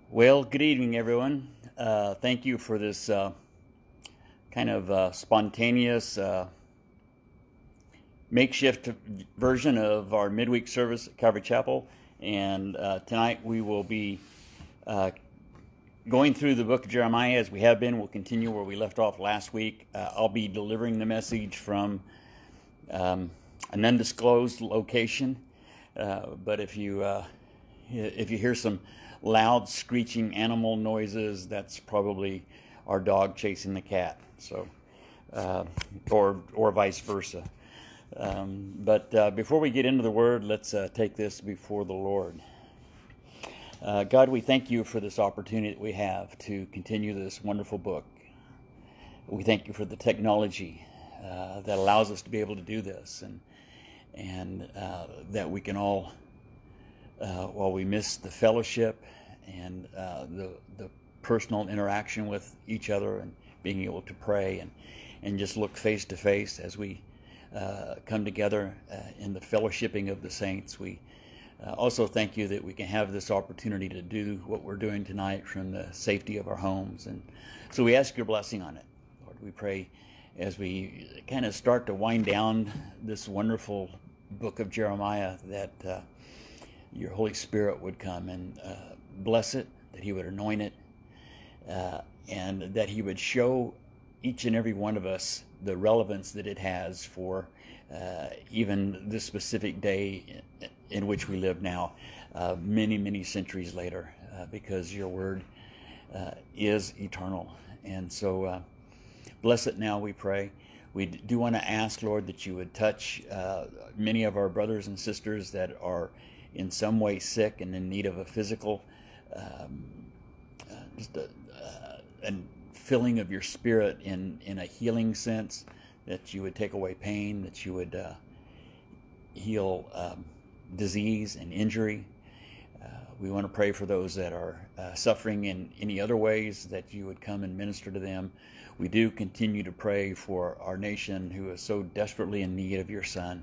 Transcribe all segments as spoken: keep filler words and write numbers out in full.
Well, good evening, everyone. Uh, thank you for this uh, kind of uh, spontaneous uh, makeshift version of our midweek service at Calvary Chapel. And uh, tonight we will be uh, going through the book of Jeremiah as we have been. We'll continue where we left off last week. Uh, I'll be delivering the message from um, an undisclosed location. Uh, but if you uh, if you hear some loud screeching animal noises, that's probably our dog chasing the cat. So, uh, or or vice versa. Um, but uh, before we get into the Word, let's uh, take this before the Lord. Uh, God, we thank you for this opportunity that we have to continue this wonderful book. We thank you for the technology uh, that allows us to be able to do this, and and uh, that we can all, uh, while we miss the fellowship and uh, the the personal interaction with each other and being able to pray and and just look face to face as we uh, come together uh, in the fellowshipping of the saints, we uh, also thank you that we can have this opportunity to do what we're doing tonight from the safety of our homes. And so we ask your blessing on it, Lord. We pray as we kind of start to wind down this wonderful book of Jeremiah that uh, your Holy Spirit would come and uh, bless it, that he would anoint it, uh, and that he would show each and every one of us the relevance that it has for uh, even this specific day in, in which we live now, uh, many, many centuries later, uh, because your word uh, is eternal. And so uh, bless it now, we pray. We do want to ask, Lord, that you would touch uh, many of our brothers and sisters that are in some way sick and in need of a physical um, uh, just a, uh, and filling of your spirit in, in a healing sense, that you would take away pain, that you would uh, heal um, disease and injury. Uh, we want to pray for those that are uh, suffering in any other ways, that you would come and minister to them. We do continue to pray for our nation, who is so desperately in need of your Son.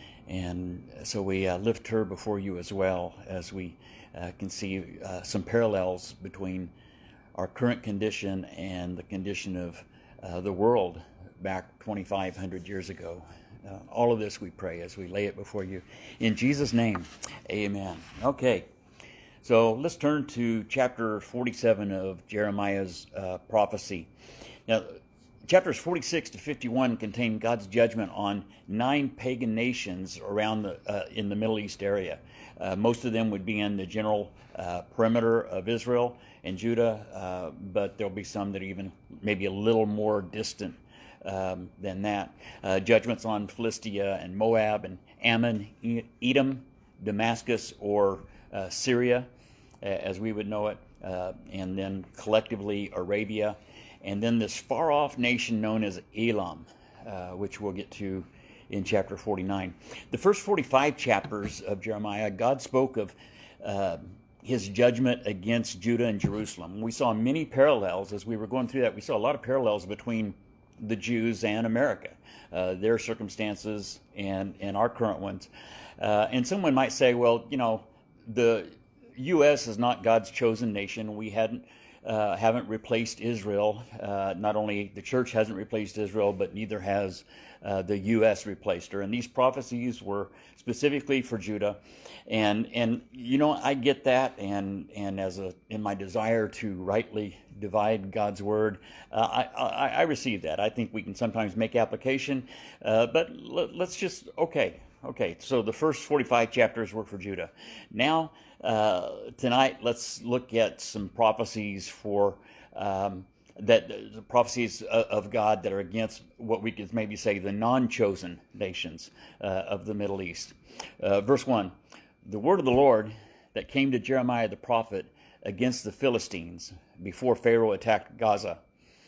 And so we uh, lift her before you as well, as we uh, can see uh, some parallels between our current condition and the condition of uh, the world back twenty-five hundred years ago. Uh, all of this we pray as we lay it before you. In Jesus' name, amen. Okay, so let's turn to chapter forty-seven of Jeremiah's uh, prophecy. Now, chapters forty-six to fifty-one contain God's judgment on nine pagan nations around the uh, in the Middle East area. Uh, most of them would be in the general uh, perimeter of Israel and Judah, uh, but there'll be some that are even maybe a little more distant um, than that. Uh, judgments on Philistia and Moab and Ammon, Edom, Damascus, or uh, Syria, as we would know it, uh, and then collectively Arabia. And then this far-off nation known as Elam, uh, which we'll get to in chapter forty-nine. The first forty-five chapters of Jeremiah, God spoke of uh, his judgment against Judah and Jerusalem. We saw many parallels as we were going through that. We saw a lot of parallels between the Jews and America, uh, their circumstances and, and our current ones. Uh, and someone might say, well, you know, the U S is not God's chosen nation. We hadn't Uh, haven't replaced Israel. Uh, not only the church hasn't replaced Israel, but neither has uh, the U S replaced her. And these prophecies were specifically for Judah. And and you know, I get that. And and as a in my desire to rightly divide God's word, uh, I, I I receive that. I think we can sometimes make application, uh, but l- let's just okay. Okay, so the first forty-five chapters were for Judah. Now, uh, tonight, let's look at some prophecies for um, that the prophecies of God that are against what we could maybe say the non-chosen nations uh, of the Middle East. Uh, verse one: the word of the Lord that came to Jeremiah the prophet against the Philistines before Pharaoh attacked Gaza.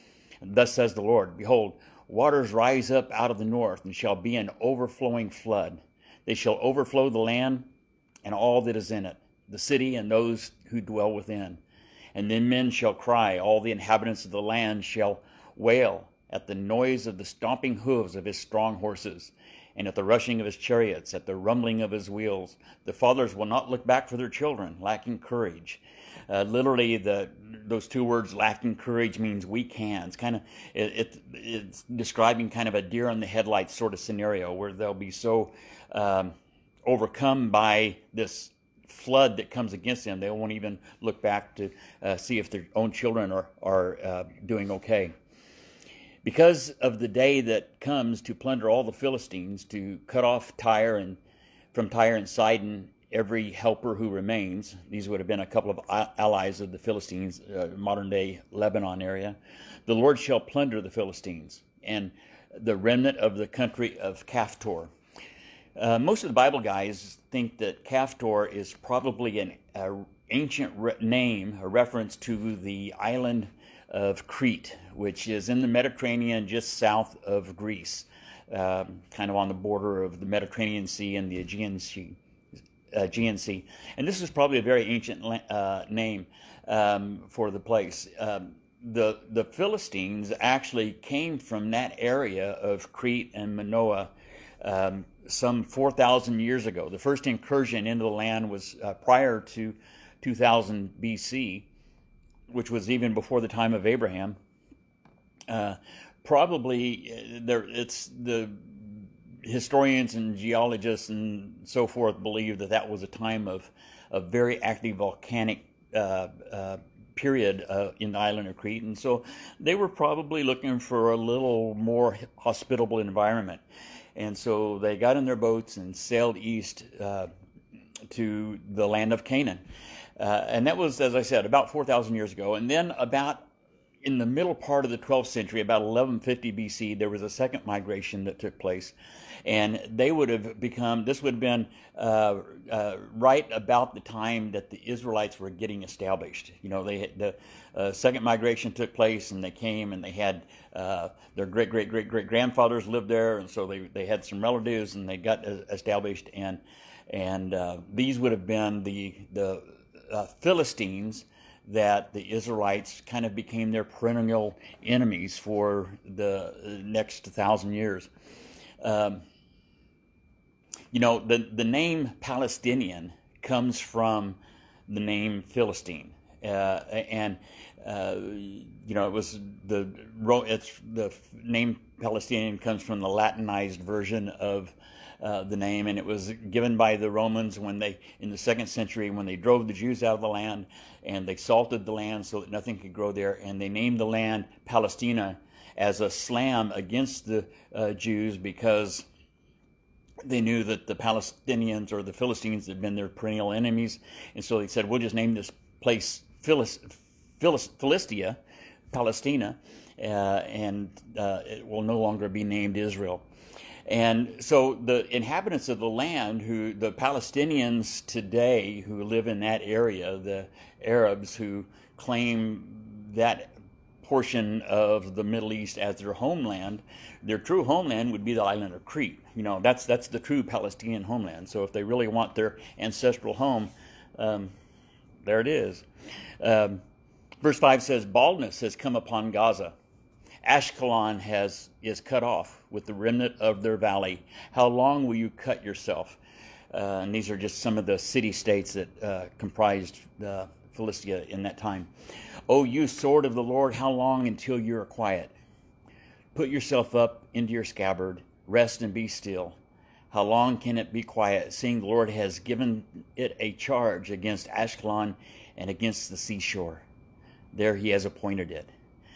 Thus says the Lord, behold, waters rise up out of the north, and shall be an overflowing flood. They shall overflow the land and all that is in it, the city and those who dwell within. And then men shall cry, all the inhabitants of the land shall wail at the noise of the stomping hooves of his strong horses. and at the rushing of his chariots, at the rumbling of his wheels. The fathers will not look back for their children, lacking courage. Uh, literally, the those two words, lacking courage, means weak hands. Kind of, it, it, it's describing kind of a deer in the headlights sort of scenario where they'll be so um, overcome by this flood that comes against them, they won't even look back to uh, see if their own children are are uh, doing okay. Because of the day that comes to plunder all the Philistines, to cut off Tyre and from Tyre and Sidon every helper who remains. These would have been a couple of allies of the Philistines, uh, modern-day Lebanon area. The Lord shall plunder the Philistines and the remnant of the country of Caphtor. Uh, most of the Bible guys think that Caphtor is probably an uh, ancient re name, a reference to the island of Crete, which is in the Mediterranean just south of Greece, uh, kind of on the border of the Mediterranean Sea and the Aegean Sea. Uh, G N C, and this is probably a very ancient uh, name um, for the place. Um, the the Philistines actually came from that area of Crete and Manoah um, some four thousand years ago. The first incursion into the land was uh, prior to two thousand B C, which was even before the time of Abraham. Uh, probably there, it's the historians and geologists and so forth believe that that was a time of a very active volcanic uh, uh, period uh, in the island of Crete, and so they were probably looking for a little more hospitable environment, and so they got in their boats and sailed east uh, to the land of Canaan, uh, and that was, as I said, about four thousand years ago. And then about in the middle part of the twelfth century, about eleven fifty B C, there was a second migration that took place. And they would have become, this would have been uh, uh, right about the time that the Israelites were getting established. You know, they the uh, second migration took place, and they came and they had uh, their great, great, great, great grandfathers lived there, and so they, they had some relatives, and they got established. And and uh, these would have been the, the uh, Philistines that the Israelites kind of became their perennial enemies for the next thousand years. Um, you know, the, the name Palestinian comes from the name Philistine. Uh, and, uh, you know, it was the, it's, the name Palestinian comes from the Latinized version of Uh, the name, and it was given by the Romans when they, in the second century, when they drove the Jews out of the land, and they salted the land so that nothing could grow there, and they named the land Palestina as a slam against the uh, Jews, because they knew that the Palestinians or the Philistines had been their perennial enemies, and so they said, we'll just name this place Philis, Philis, Philistia, Palestina, uh, and uh, it will no longer be named Israel. And so the inhabitants of the land, who the Palestinians today who live in that area, the Arabs who claim that portion of the Middle East as their homeland, their true homeland would be the island of Crete. You know, that's that's the true Palestinian homeland. So if they really want their ancestral home, um, there it is. Um, verse five says, baldness has come upon Gaza. Ashkelon has is cut off with the remnant of their valley. How long will you cut yourself? Uh, and these are just some of the city-states that uh, comprised uh, Philistia in that time. O you sword of the Lord, how long until you are quiet? Put yourself up into your scabbard. Rest and be still. How long can it be quiet, seeing the Lord has given it a charge against Ashkelon and against the seashore? There he has appointed it.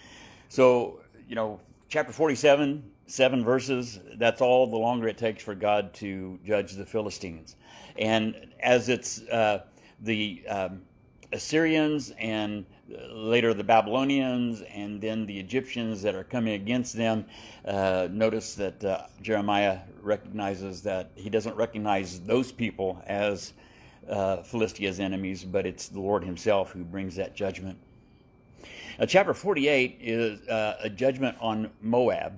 So, you know, chapter forty-seven, seven verses, that's all the longer it takes for God to judge the Philistines. And as it's uh, the um, Assyrians and later the Babylonians and then the Egyptians that are coming against them, uh, notice that uh, Jeremiah recognizes that he doesn't recognize those people as uh, Philistia's enemies, but it's the Lord himself who brings that judgment. Uh, chapter forty-eight is uh, a judgment on Moab,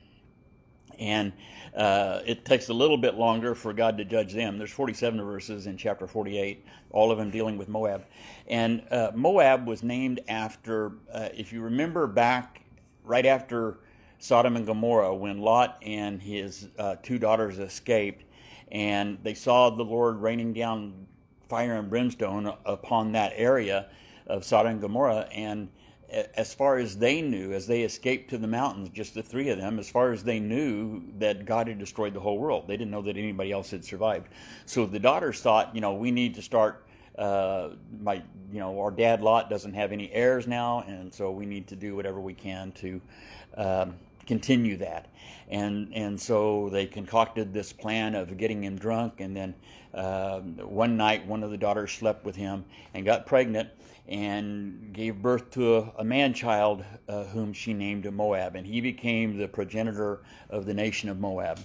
and uh, it takes a little bit longer for God to judge them. There's forty-seven verses in chapter forty-eight, all of them dealing with Moab. And uh, Moab was named after, uh, if you remember back right after Sodom and Gomorrah when Lot and his uh, two daughters escaped, and they saw the Lord raining down fire and brimstone upon that area of Sodom and Gomorrah. And as far as they knew, as they escaped to the mountains, just the three of them, as far as they knew, that God had destroyed the whole world. They didn't know that anybody else had survived. So the daughters thought, you know, we need to start, uh, my, you know, our dad Lot doesn't have any heirs now, and so we need to do whatever we can to um, continue that. And and so they concocted this plan of getting him drunk, and then uh, one night one of the daughters slept with him and got pregnant and gave birth to a, a man-child uh, whom she named Moab, and he became the progenitor of the nation of Moab.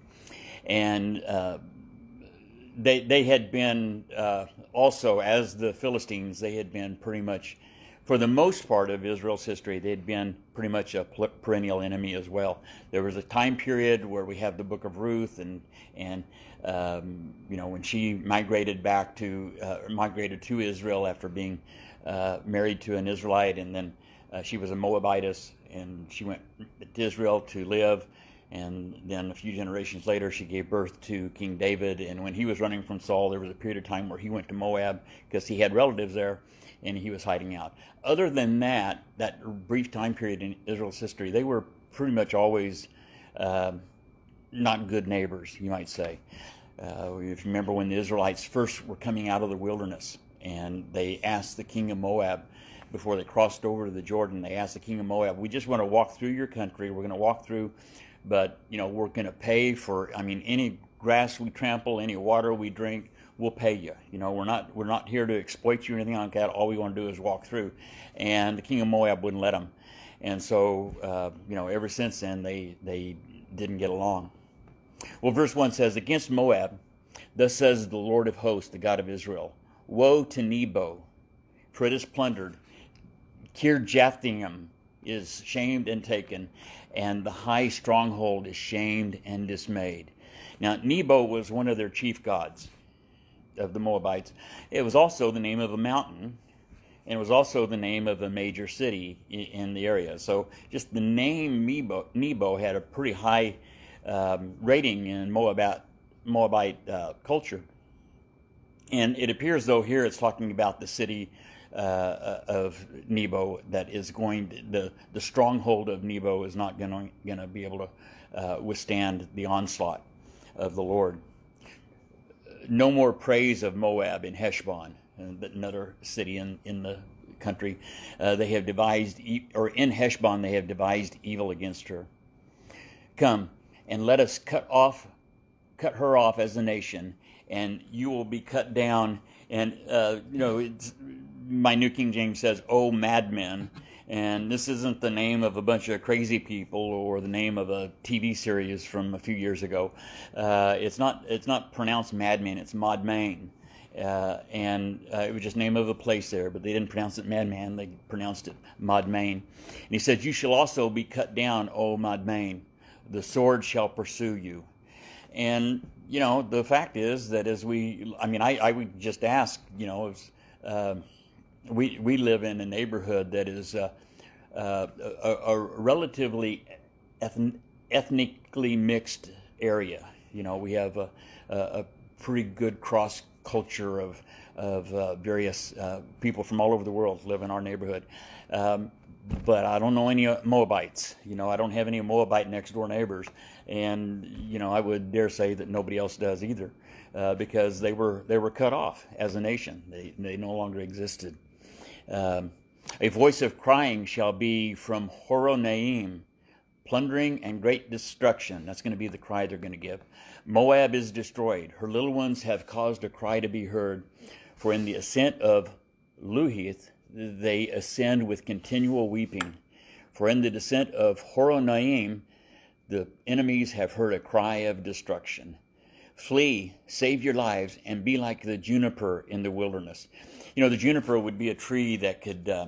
And uh, they they had been uh, also, as the Philistines, they had been pretty much, for the most part of Israel's history, they'd been pretty much a perennial enemy as well. There was a time period where we have the book of Ruth, and and um, you know, when she migrated back to uh, migrated to Israel after being uh, married to an Israelite, and then uh, she was a Moabitess, and she went to Israel to live. And then a few generations later, she gave birth to King David. And when he was running from Saul, there was a period of time where he went to Moab because he had relatives there, and he was hiding out. Other than that, that brief time period in Israel's history, they were pretty much always uh, not good neighbors, you might say. Uh, if you remember when the Israelites first were coming out of the wilderness, and they asked the king of Moab, before they crossed over to the Jordan, they asked the king of Moab, we just want to walk through your country. We're going to walk through, but, you know, we're going to pay for, I mean, any grass we trample, any water we drink, we'll pay you. You know, we're not we're not here to exploit you or anything like that. All we want to do is walk through. And the king of Moab wouldn't let them. And so, uh, you know, ever since then, they, they didn't get along. Well, verse one says, against Moab, thus says the Lord of hosts, the God of Israel, woe to Nebo, for it is plundered. Kirjathaim is shamed and taken, and the high stronghold is shamed and dismayed. Now, Nebo was one of their chief gods of the Moabites. It was also the name of a mountain, and it was also the name of a major city in the area. So just the name Nebo, Nebo had a pretty high um, rating in Moabite, Moabite uh, culture. And it appears, though, here it's talking about the city uh, of Nebo that is going to, the, the stronghold of Nebo is not going to be able to uh, withstand the onslaught of the Lord. No more praise of Moab in Heshbon, another city in, in the country. Uh, they have devised, or in Heshbon, they have devised evil against her. Come, and let us cut off, cut her off as a nation, and you will be cut down. And, uh, you know, it's, my New King James says, oh, madmen. And this isn't the name of a bunch of crazy people or the name of a T V series from a few years ago. Uh, it's not it's not pronounced madman, it's Madmain. Uh, and uh, it was just the name of a place there, but they didn't pronounce it madman, they pronounced it Madmain. And he said, you shall also be cut down, O Madmain. The sword shall pursue you. And, you know, the fact is that as we, I mean, I, I would just ask, you know, if, uh, we, we live in a neighborhood that is uh, uh, a, a relatively ethn ethnically mixed area. You know, we have a, a, a pretty good cross culture of, of uh, various uh, people from all over the world live in our neighborhood. Um, but I don't know any Moabites. You know, I don't have any Moabite next door neighbors. And, you know, I would dare say that nobody else does either, uh, because they were, they were cut off as a nation. They, they no longer existed. Um, a voice of crying shall be from Horonaim, plundering and great destruction. That's going to be the cry they're going to give. Moab is destroyed. Her little ones have caused a cry to be heard. For in the ascent of Luhith, they ascend with continual weeping. For in the descent of Horonaim, the enemies have heard a cry of destruction. Flee, save your lives, and be like the juniper in the wilderness. You know, the juniper would be a tree that could, uh,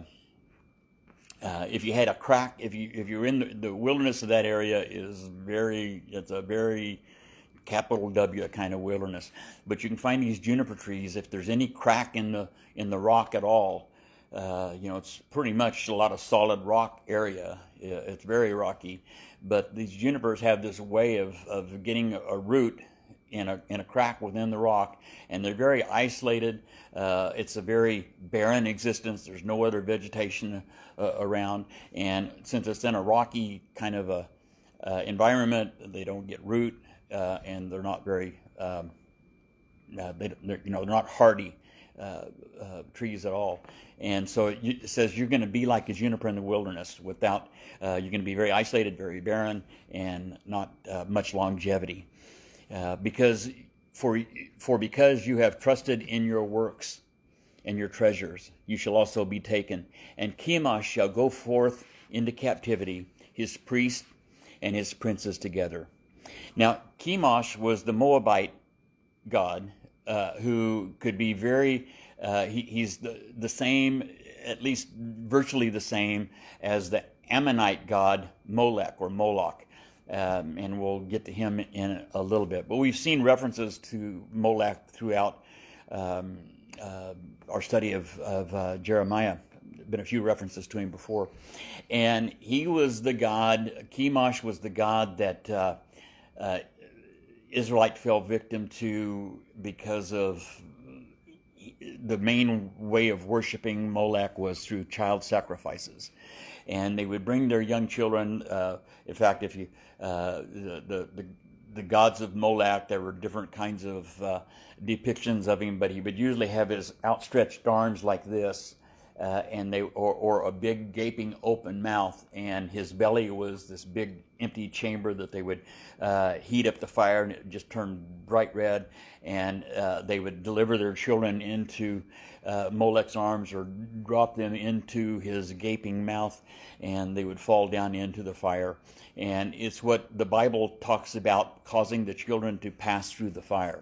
uh, if you had a crack, if you if you're in the, the wilderness of that area, is very, it's a very capital W kind of wilderness. But you can find these juniper trees, if there's any crack in the in the rock at all, Uh, you know, it's pretty much a lot of solid rock area. It's very rocky, but these junipers have this way of, of getting a root in a, in a crack within the rock, and they're very isolated. Uh, it's a very barren existence. There's no other vegetation uh, around, and since it's in a rocky kind of a uh, environment, they don't get root, uh, and they're not very, um, uh, they, they're, you know, they're not hardy uh, uh, trees at all. And so it, it says you're going to be like a juniper in the wilderness. Without, uh, you're going to be very isolated, very barren, and not uh, much longevity. Uh, because for for because you have trusted in your works and your treasures, you shall also be taken. And Chemosh shall go forth into captivity, his priests and his princes together. Now, Chemosh was the Moabite god uh, who could be very. Uh, he, he's the the same, at least virtually the same as the Ammonite god Molech or Moloch. Um, and we'll get to him in a little bit. But we've seen references to Molech throughout um, uh, our study of, of uh, Jeremiah. Been a few references to him before. And he was the god, Chemosh was the god that uh, uh, Israelite fell victim to because of the main way of worshiping Molech was through child sacrifices. And they would bring their young children. Uh, in fact, if you uh, the, the the the gods of Molech, there were different kinds of uh, depictions of him, but he would usually have his outstretched arms like this, uh, and they or or a big gaping open mouth, and his belly was this big empty chamber that they would uh, heat up the fire, and it just turned bright red, and uh, they would deliver their children into Uh, Molech's arms or drop them into his gaping mouth, and they would fall down into the fire. And it's what the Bible talks about, causing the children to pass through the fire.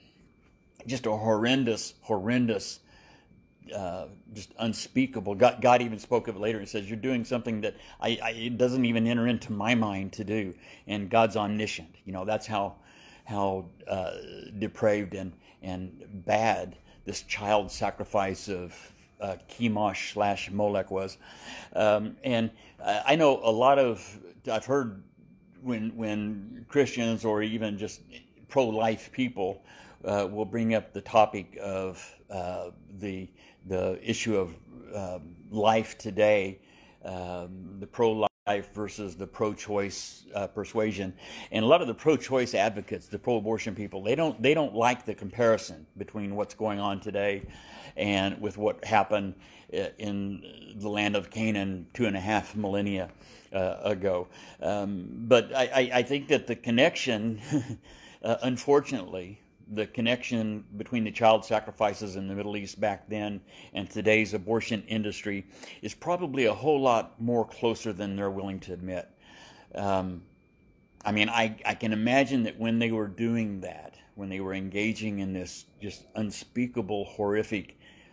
Just a horrendous, horrendous, uh, just unspeakable. God, God even spoke of it later and says, you're doing something that I, I, it doesn't even enter into my mind to do. And God's omniscient. You know, that's how, how uh, depraved and, and bad this child sacrifice of uh, Chemosh slash Molech was. Um, and I know a lot of, I've heard when when Christians or even just pro-life people uh, will bring up the topic of uh, the the issue of uh, life today, um, the pro-life versus the pro-choice uh, persuasion, and a lot of the pro-choice advocates, the pro-abortion people, they don't they don't like the comparison between what's going on today and with what happened in the land of Canaan two and a half millennia uh, ago. Um, but I, I, I think that the connection, uh, unfortunately, the connection between the child sacrifices in the Middle East back then and today's abortion industry is probably a whole lot more closer than they're willing to admit. Um, I mean, I, I can imagine that when they were doing that, when they were engaging in this just unspeakable, horrific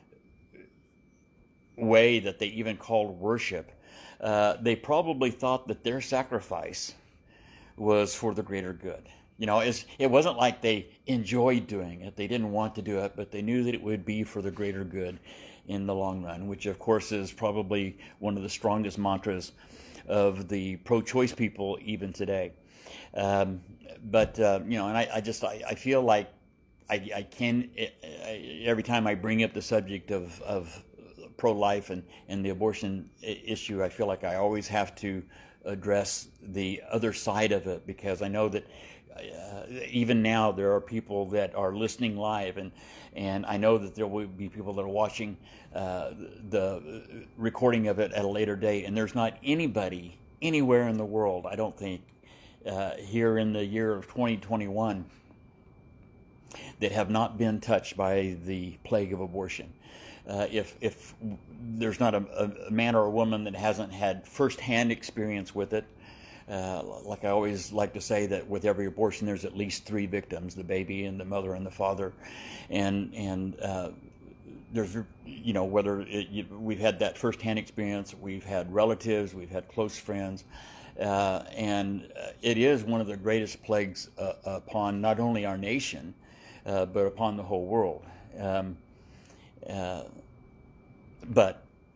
way that they even called worship, uh, they probably thought that their sacrifice was for the greater good. You know, it's, it wasn't like they enjoyed doing it. They didn't want to do it, but they knew that it would be for the greater good in the long run, which, of course, is probably one of the strongest mantras of the pro-choice people even today. Um, but, uh, you know, and I, I just, I, I feel like I, I can, I, every time I bring up the subject of, of pro-life and, and the abortion issue, I feel like I always have to address the other side of it, because I know that Uh, even now there are people that are listening live, and and I know that there will be people that are watching uh, the recording of it at a later date, and there's not anybody anywhere in the world, I don't think, uh, here in the year of twenty twenty-one that have not been touched by the plague of abortion. Uh, if if there's not a, a man or a woman that hasn't had firsthand experience with it. Uh, like I always like to say, that with every abortion there's at least three victims: the baby and the mother and the father, and and uh, there's, you know, whether it, you, we've had that firsthand experience, we've had relatives, we've had close friends, uh, and it is one of the greatest plagues uh, upon not only our nation uh, but upon the whole world. Um, uh, but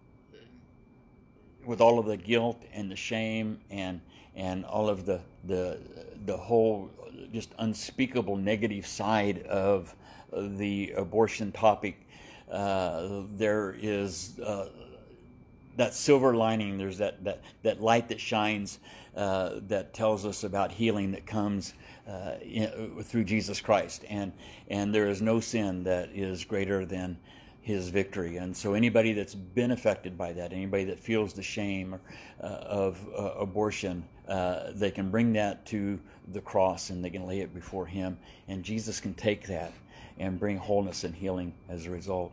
with all of the guilt and the shame and and all of the the the whole just unspeakable negative side of the abortion topic, uh, there is uh, that silver lining. There's that that that light that shines, uh, that tells us about healing that comes uh, in, through Jesus Christ, and and there is no sin that is greater than His victory. And so anybody that's been affected by that, anybody that feels the shame uh, of uh, abortion, uh, they can bring that to the cross and they can lay it before Him, and Jesus can take that and bring wholeness and healing as a result.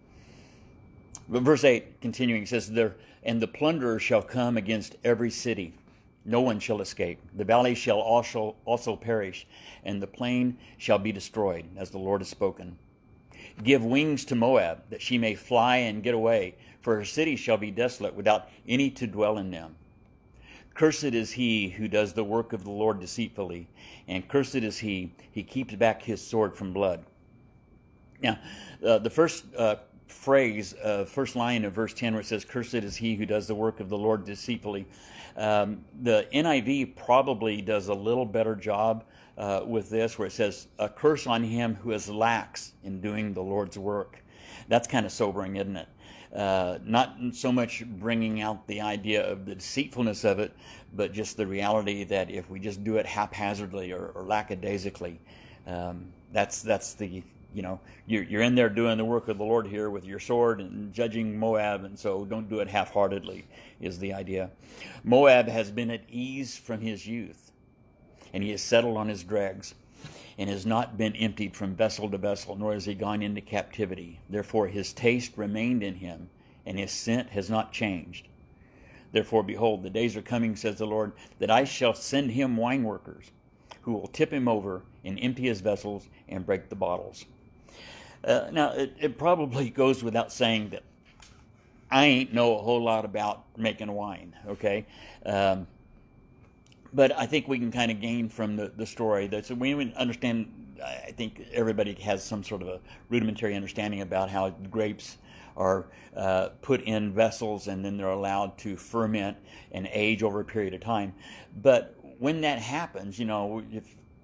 But verse eight, continuing, says, there, and the plunderer shall come against every city. No one shall escape. The valley shall also, also perish, and the plain shall be destroyed, as the Lord has spoken. Give wings to Moab, that she may fly and get away, for her cities shall be desolate, without any to dwell in them. Cursed is he who does the work of the Lord deceitfully, and cursed is he, he keeps back his sword from blood. Now, uh, the first uh, phrase, uh, first line of verse ten, where it says, cursed is he who does the work of the Lord deceitfully, um, the N I V probably does a little better job uh, with this, where it says, a curse on him who is lax in doing the Lord's work. That's kind of sobering, isn't it? Uh, not so much bringing out the idea of the deceitfulness of it, but just the reality that if we just do it haphazardly or, or lackadaisically, um, that's that's the, you know, you're, you're in there doing the work of the Lord here with your sword and judging Moab, and so don't do it half-heartedly, is the idea. Moab has been at ease from his youth, and he has settled on his dregs, and has not been emptied from vessel to vessel, nor has he gone into captivity. Therefore his taste remained in him, and his scent has not changed. Therefore, behold, the days are coming, says the Lord, that I shall send him wine workers, who will tip him over and empty his vessels and break the bottles. Uh, now, it, it probably goes without saying that I ain't know a whole lot about making wine, okay? Um, but I think we can kind of gain from the, the story. That so we understand, I think everybody has some sort of a rudimentary understanding about how grapes are uh, put in vessels and then they're allowed to ferment and age over a period of time. But when that happens, you know, if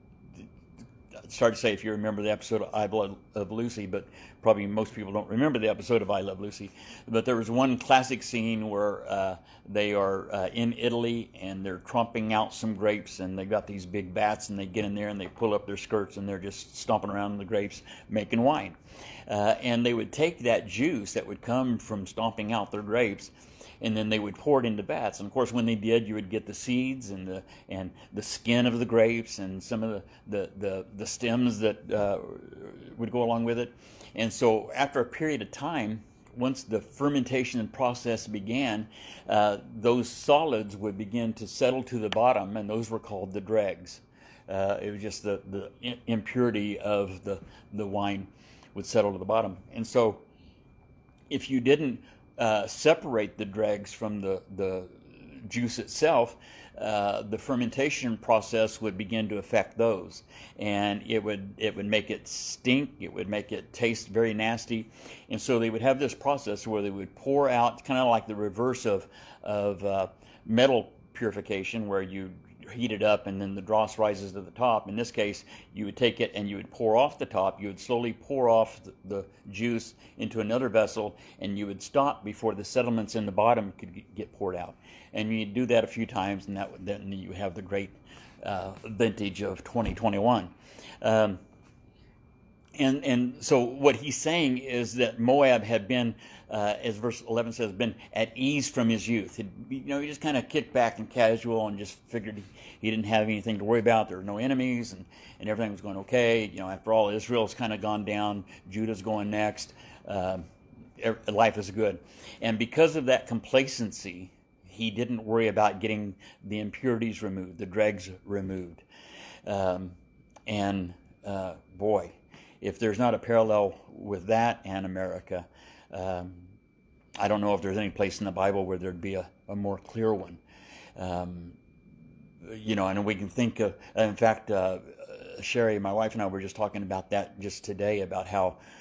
it's hard to say if you remember the episode of I Love Lucy, but probably most people don't remember the episode of I Love Lucy. But there was one classic scene where uh, they are uh, in Italy and they're trumping out some grapes, and they got these big vats, and they get in there and they pull up their skirts and they're just stomping around in the grapes making wine. Uh, and they would take that juice that would come from stomping out their grapes, and then they would pour it into vats. And of course, when they did, you would get the seeds and the and the skin of the grapes and some of the the the, the stems that uh, would go along with it. And so, after a period of time, once the fermentation process began, uh, those solids would begin to settle to the bottom, and those were called the dregs. Uh, it was just the the impurity of the the wine would settle to the bottom. And so, if you didn't Uh, separate the dregs from the, the juice itself, uh, the fermentation process would begin to affect those, and it would it would make it stink, it would make it taste very nasty. And so they would have this process where they would pour out, kind of like the reverse of, of uh, metal purification, where you heat it up and then the dross rises to the top. In this case, you would take it and you would pour off the top. You would slowly pour off the, the juice into another vessel, and you would stop before the sediments in the bottom could get poured out. And you do that a few times, and that would, then you have the great uh, vintage of twenty twenty-one. Um, And and so what he's saying is that Moab had been, uh, as verse eleven says, been at ease from his youth. He'd, you know, he just kind of kicked back and casual and just figured he, he didn't have anything to worry about. There were no enemies, and, and everything was going okay. You know, after all, Israel's kind of gone down. Judah's going next. Uh, life is good. And because of that complacency, he didn't worry about getting the impurities removed, the dregs removed. Um, and uh, boy... If there's not a parallel with that and America, um, I don't know if there's any place in the Bible where there'd be a, a more clear one. Um, you know, and we can think of, in fact, uh, Sherry, my wife, and I were just talking about that just today, about how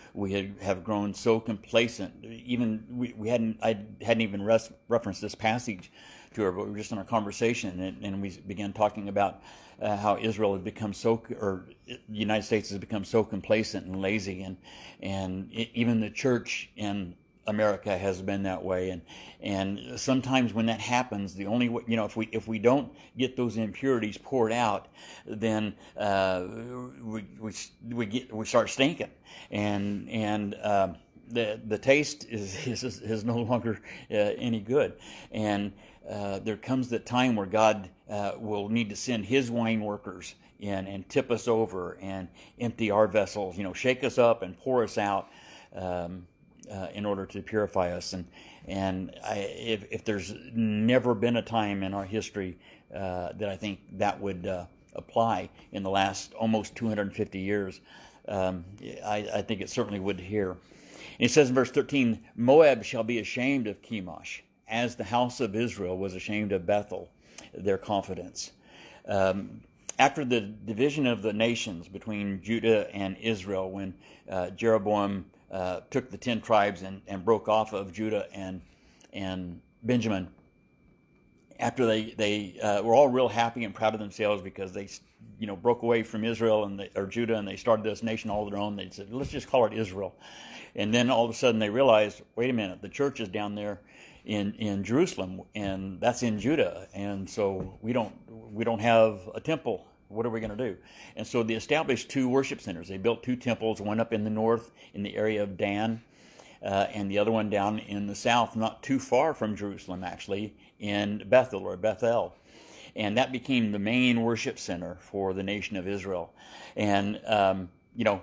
we had, have grown so complacent. Even we, we hadn't I hadn't even res, referenced this passage to her, but we were just in our conversation, and, and we began talking about uh, how Israel had become so, or the United States has become so complacent and lazy, and and it, even the church in America has been that way, and and sometimes when that happens, the only way, you know, if we if we don't get those impurities poured out, then uh, we we we get we start stinking, and and uh, the the taste is is, is no longer uh, any good, and uh, there comes the time where God uh, will need to send His wine workers in and tip us over and empty our vessels, you know, shake us up and pour us out. Um, Uh, in order to purify us, and and I, if, if there's never been a time in our history uh, that I think that would uh, apply in the last almost two hundred fifty years, um, I, I think it certainly would here. And it says in verse thirteen, Moab shall be ashamed of Chemosh, as the house of Israel was ashamed of Bethel, their confidence. Um, after the division of the nations between Judah and Israel, when uh, Jeroboam Uh, took the ten tribes and, and broke off of Judah and and Benjamin. After they they uh, were all real happy and proud of themselves because they, you know, broke away from Israel and they, or Judah, and they started this nation all of their own. They said, let's just call it Israel. And then all of a sudden they realized, wait a minute, the church is down there in in Jerusalem, and that's in Judah, and so we don't we don't have a temple. What are we going to do? And so they established two worship centers. They built two temples, one up in the north in the area of Dan, uh, and the other one down in the south, not too far from Jerusalem, actually, in Bethel or Bethel. And that became the main worship center for the nation of Israel. And, um, you know,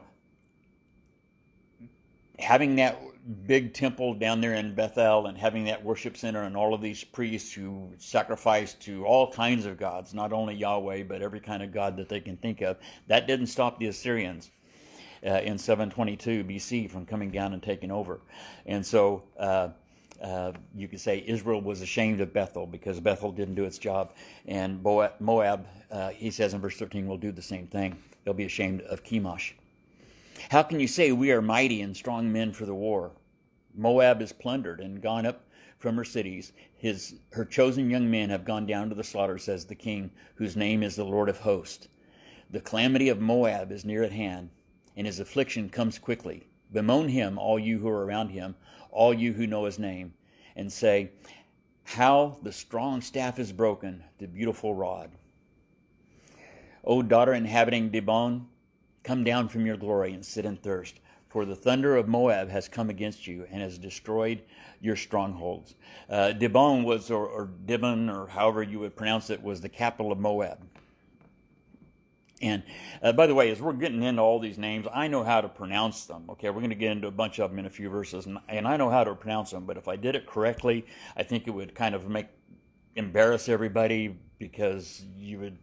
having that big temple down there in Bethel and having that worship center and all of these priests who sacrifice to all kinds of gods, not only Yahweh, but every kind of god that they can think of, that didn't stop the Assyrians uh, in seven twenty-two B C from coming down and taking over. And so uh, uh, you could say Israel was ashamed of Bethel because Bethel didn't do its job. And Moab, uh, he says in verse thirteen, will do the same thing. They'll be ashamed of Chemosh. How can you say we are mighty and strong men for the war? Moab is plundered and gone up from her cities. His, her chosen young men have gone down to the slaughter, says the king, whose name is the Lord of hosts. The calamity of Moab is near at hand, and his affliction comes quickly. Bemoan him, all you who are around him, all you who know his name, and say, how the strong staff is broken, the beautiful rod. O daughter inhabiting Dibon, come down from your glory and sit in thirst. For the thunder of Moab has come against you and has destroyed your strongholds. Uh, Dibon was, or, or Dibon, or however you would pronounce it, was the capital of Moab. And uh, by the way, as we're getting into all these names, I know how to pronounce them. Okay, we're going to get into a bunch of them in a few verses, and, and I know how to pronounce them. But if I did it correctly, I think it would kind of make embarrass everybody, because you would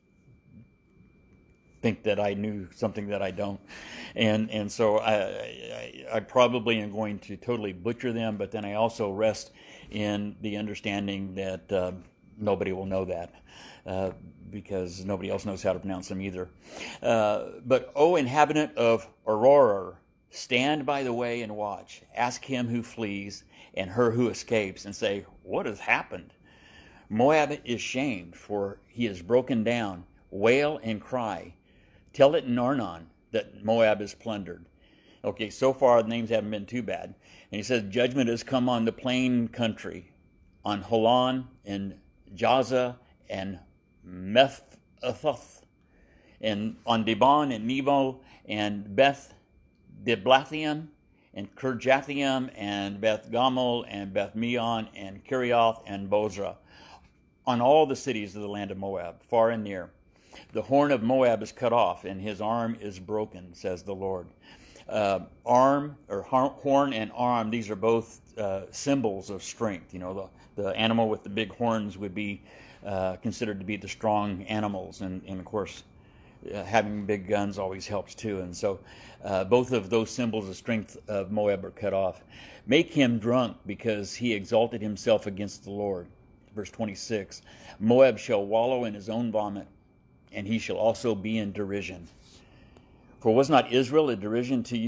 think that I knew something that I don't, and and so I, I I probably am going to totally butcher them. But then I also rest in the understanding that uh, nobody will know that uh, because nobody else knows how to pronounce them either. Uh, but O inhabitant of Aurora, stand by the way and watch. Ask him who flees and her who escapes, and say, what has happened? Moab is shamed, for he is broken down. Wail and cry. Tell it in Arnon that Moab is plundered. Okay, so far the names haven't been too bad. And he says, judgment has come on the plain country, on Holon and Jaza and Mephathoth, and on Dibon and Nebo and Beth Diblathaim and Kirjathaim and Beth Gamul and Beth Meon and Kirioth and Bozrah, on all the cities of the land of Moab, far and near. The horn of Moab is cut off, and his arm is broken, says the Lord. Uh, arm, or horn and arm, these are both uh, symbols of strength. You know, the, the animal with the big horns would be uh, considered to be the strong animals, and, and of course, uh, having big guns always helps too. And so uh, both of those symbols of strength of Moab are cut off. Make him drunk, because he exalted himself against the Lord. Verse twenty-six, Moab shall wallow in his own vomit, and he shall also be in derision. For was not Israel a derision to you?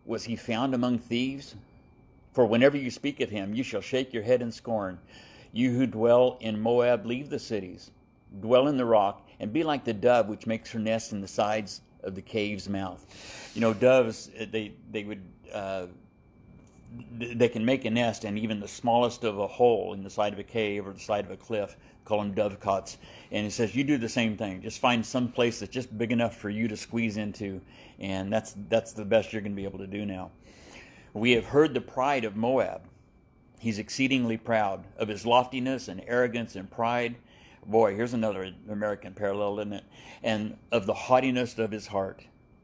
Was he found among thieves? For whenever you speak of him, you shall shake your head in scorn. You who dwell in Moab, leave the cities. Dwell in the rock, and be like the dove which makes her nest in the sides of the cave's mouth. You know, doves, they, they would... Uh, they can make a nest in even the smallest of a hole in the side of a cave or the side of a cliff, call them dovecots. And it says you do the same thing. Just find some place that's just big enough for you to squeeze into, and that's that's the best you're going to be able to do now. We have heard the pride of Moab. He's exceedingly proud of his loftiness and arrogance and pride. Boy, here's another American parallel, isn't it? And of the haughtiness of his heart.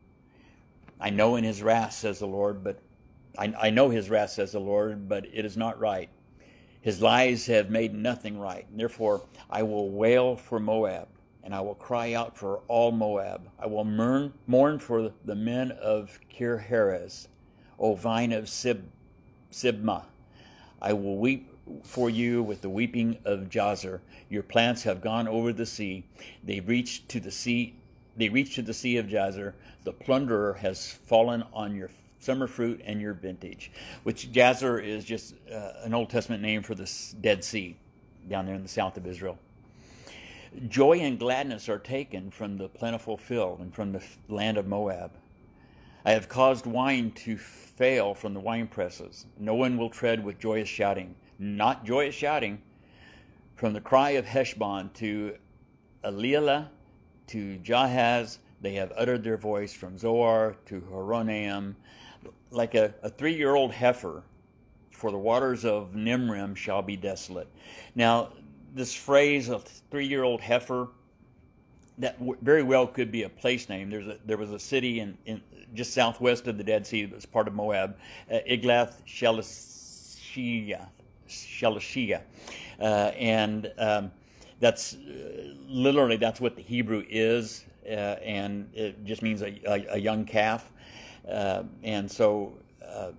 I know in his wrath, says the Lord, but I, I know his wrath, says the Lord, but it is not right. His lies have made nothing right. Therefore, I will wail for Moab, and I will cry out for all Moab. I will mourn, mourn for the men of Kir-Heres, O vine of Sib, Sibmah. I will weep for you with the weeping of Jazer. Your plants have gone over the sea. They reached to the sea. They reached to the sea of Jazer. The plunderer has fallen on your summer fruit and your vintage, which Jazer is just uh, an Old Testament name for the Dead Sea down there in the south of Israel. Joy and gladness are taken from the plentiful field and from the land of Moab. I have caused wine to fail from the wine presses. No one will tread with joyous shouting. Not joyous shouting. From the cry of Heshbon to Elilah to Jahaz, they have uttered their voice. From Zoar to Horonaim, like a, a three-year-old heifer, for the waters of Nimrim shall be desolate. Now, this phrase of three-year-old heifer, that w very well could be a place name. There's a, there was a city in, in just southwest of the Dead Sea that was part of Moab, uh, Eglath-Shalishiyah, Shalishiyah, uh, and um, that's uh, literally that's what the Hebrew is, uh, and it just means a, a, a young calf. Uh, and so, uh,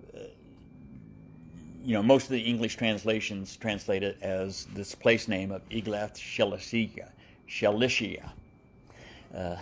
you know, most of the English translations translate it as this place name of Eglath-Shalishiyah, Shalishiyah, uh,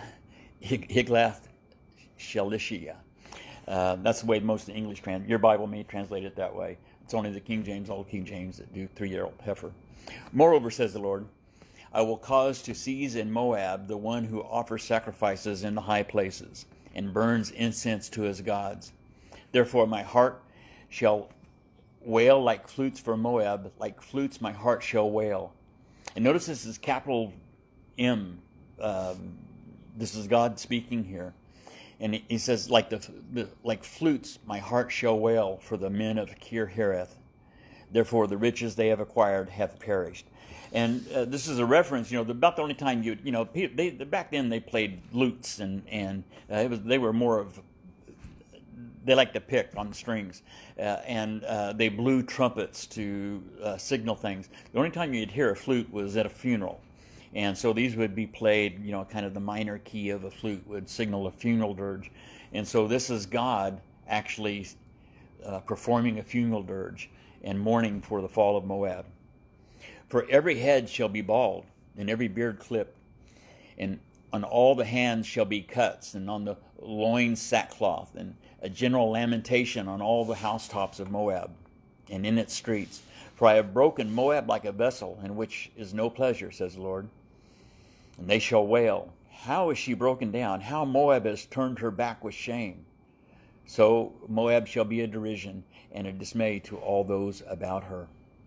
Eglath-Shalishiyah. Uh, that's the way most of the English trans. Your Bible may translate it that way. It's only the King James, Old King James, that do three-year-old heifer. Moreover, says the Lord, I will cause to seize in Moab the one who offers sacrifices in the high places and burns incense to his gods. Therefore my heart shall wail like flutes for Moab, like flutes my heart shall wail. And notice this is capital M. Um, this is God speaking here. And he says, like the, the like flutes my heart shall wail for the men of Kir-Hereth. Therefore the riches they have acquired have perished. And uh, this is a reference, you know, about the only time you, you know, they, back then they played lutes, and and uh, it was they were more of, they liked to pick on the strings, uh, and uh, they blew trumpets to uh, signal things. The only time you'd hear a flute was at a funeral, and so these would be played, you know, kind of the minor key of a flute would signal a funeral dirge, and so this is God actually uh, performing a funeral dirge and mourning for the fall of Moab. For every head shall be bald, and every beard clipped, and on all the hands shall be cuts, and on the loins sackcloth, and a general lamentation on all the housetops of Moab, and in its streets. For I have broken Moab like a vessel, in which is no pleasure, says the Lord. And they shall wail, how is she broken down? How Moab has turned her back with shame. So Moab shall be a derision and a dismay to all those about her.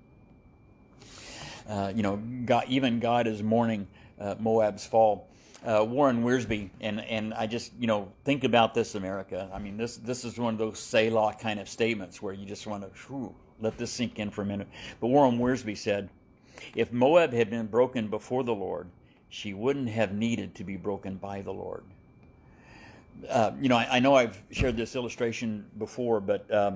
Uh, you know, God, even God is mourning uh, Moab's fall. Uh, Warren Wiersbe, and and I just, you know, think about this, America. I mean, this this is one of those Selah kind of statements where you just want to whew, let this sink in for a minute. But Warren Wiersbe said, if Moab had been broken before the Lord, she wouldn't have needed to be broken by the Lord. Uh, you know, I, I know I've shared this illustration before, but um,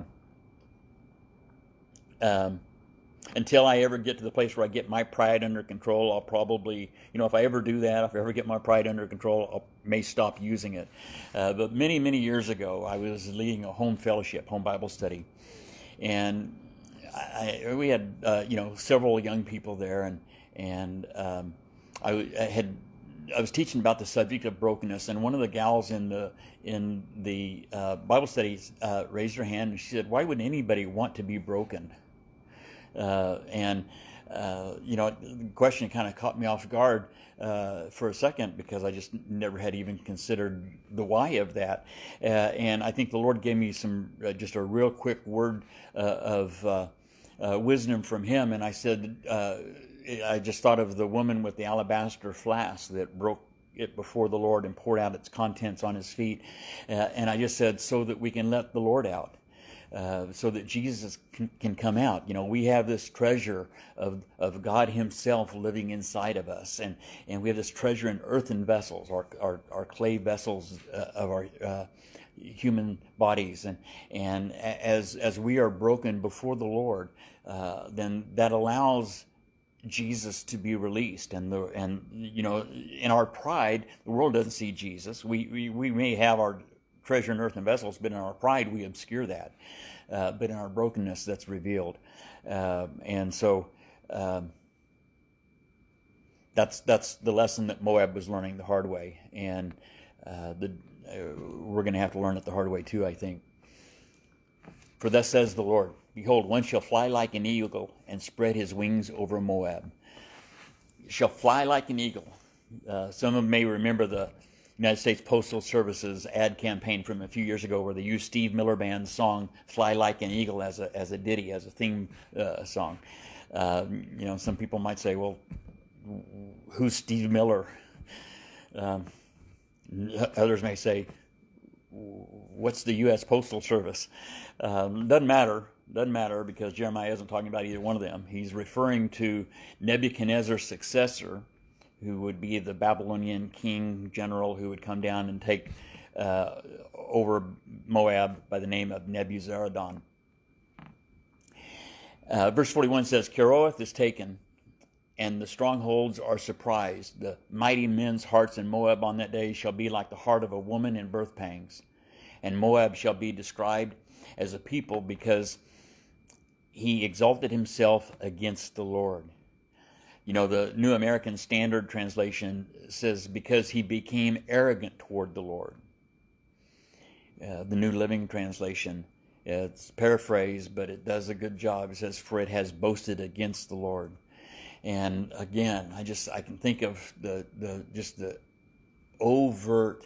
um, until I ever get to the place where I get my pride under control, I'll probably, you know, if I ever do that, if I ever get my pride under control, I may stop using it. Uh, but many, many years ago, I was leading a home fellowship, home Bible study. And I, we had, uh, you know, several young people there. And, and um, I, I had I was teaching about the subject of brokenness, and one of the gals in the in the uh, Bible studies uh, raised her hand, and she said, "Why would anybody want to be broken?" Uh, and uh, you know, the question kind of caught me off guard uh, for a second, because I just never had even considered the why of that. Uh, and I think the Lord gave me some uh, just a real quick word uh, of uh, uh, wisdom from Him, and I said, uh, I just thought of the woman with the alabaster flask that broke it before the Lord and poured out its contents on His feet, uh, and I just said, so that we can let the Lord out. Uh, so that Jesus can, can come out. You know, we have this treasure of of God Himself living inside of us, and and we have this treasure in earthen vessels, our our, our clay vessels uh, of our uh, human bodies, and and as as we are broken before the Lord, uh, then that allows Jesus to be released. And the and you know, in our pride, the world doesn't see Jesus. We we, we may have our treasure in earthen vessels, but in our pride we obscure that. Uh, but in our brokenness, that's revealed. Uh, and so um, that's that's the lesson that Moab was learning the hard way, and uh, the, uh, we're going to have to learn it the hard way too, I think. For thus says the Lord, behold, one shall fly like an eagle and spread his wings over Moab. Shall fly like an eagle. Uh, some of them may remember the United States Postal Service's ad campaign from a few years ago, where they used Steve Miller Band's song "Fly Like an Eagle" as a as a ditty, as a theme uh, song. Uh, you know, some people might say, "Well, who's Steve Miller?" Um, others may say, "What's the U S Postal Service?" Um, doesn't matter. Doesn't matter, because Jeremiah isn't talking about either one of them. He's referring to Nebuchadnezzar's successor, who would be the Babylonian king general who would come down and take uh, over Moab by the name of Nebuzaradan. Uh, verse forty-one says, Keroeth is taken, and the strongholds are surprised. The mighty men's hearts in Moab on that day shall be like the heart of a woman in birth pangs. And Moab shall be described as a people, because he exalted himself against the Lord. You know, the New American Standard Translation says, because he became arrogant toward the Lord. Uh, the New Living Translation, it's paraphrased, but it does a good job. It says, for it has boasted against the Lord. And again, I just, I can think of the, the just the overt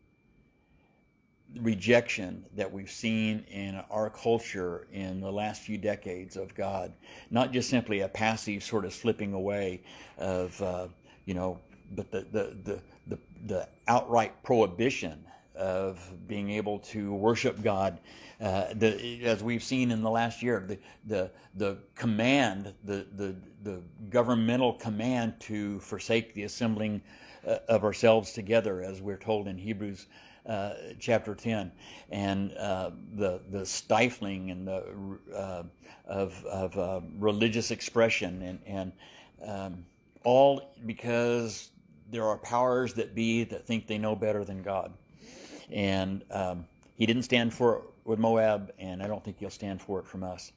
rejection that we've seen in our culture in the last few decades of God. Not just simply a passive sort of slipping away of, uh, you know, but the, the, the, the, the outright prohibition of being able to worship God. Uh, the, as we've seen in the last year, the, the, the command, the, the, the governmental command to forsake the assembling uh, of ourselves together, as we're told in Hebrews Uh, chapter ten, and uh, the the stifling and the uh, of of uh, religious expression, and and um, all because there are powers that be that think they know better than God. And um, he didn't stand for it with Moab, and I don't think he'll stand for it from us.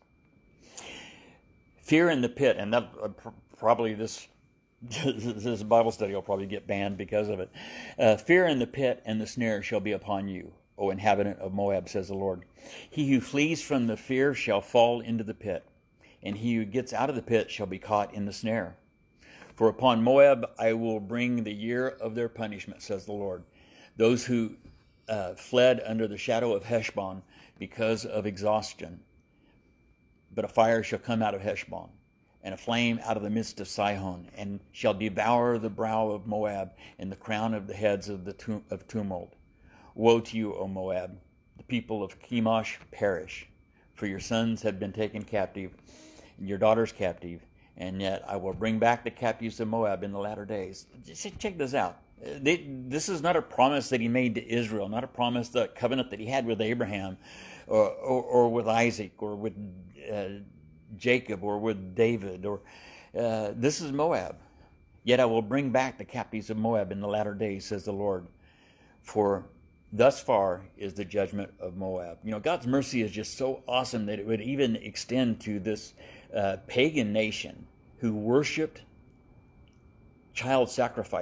Fear in the pit, and that uh, pr probably this. This Bible study will probably get banned because of it. Uh, Fear in the pit and the snare shall be upon you, O inhabitant of Moab, says the Lord. He who flees from the fear shall fall into the pit, and he who gets out of the pit shall be caught in the snare. For upon Moab I will bring the year of their punishment, says the Lord. Those who uh, fled under the shadow of Heshbon because of exhaustion. But a fire shall come out of Heshbon, and a flame out of the midst of Sihon, and shall devour the brow of Moab, and the crown of the heads of the tum of tumult. Woe to you, O Moab! The people of Chemosh perish, for your sons have been taken captive, and your daughters captive, and yet I will bring back the captives of Moab in the latter days. Just check this out. They, this is not a promise that he made to Israel, not a promise, the covenant that he had with Abraham, or, or, or with Isaac, or with uh, Jacob, or with David, or uh, this is Moab. Yet I will bring back the captives of Moab in the latter days, says the Lord. For thus far is the judgment of Moab. You know, God's mercy is just so awesome that it would even extend to this uh, pagan nation who worshipped child sacrificing,